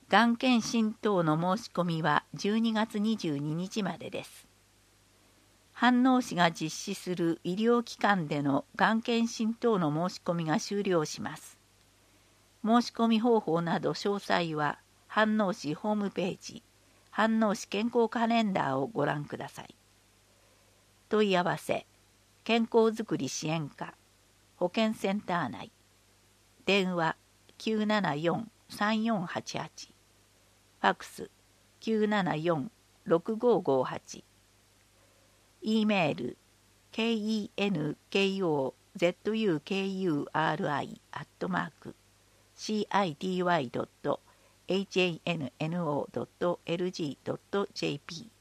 がん検診等の申し込みは12月22日までです。飯能市が実施する医療機関でのがん検診等の申し込みが終了します。申し込み方法など詳細は飯能市ホームページ、飯能市健康カレンダーをご覧ください。問い合わせ、健康づくり支援課、保健センター内、電話 974-3488、ファクス 974-6558、E メール kenkozukuri@city.hanno.lg.jp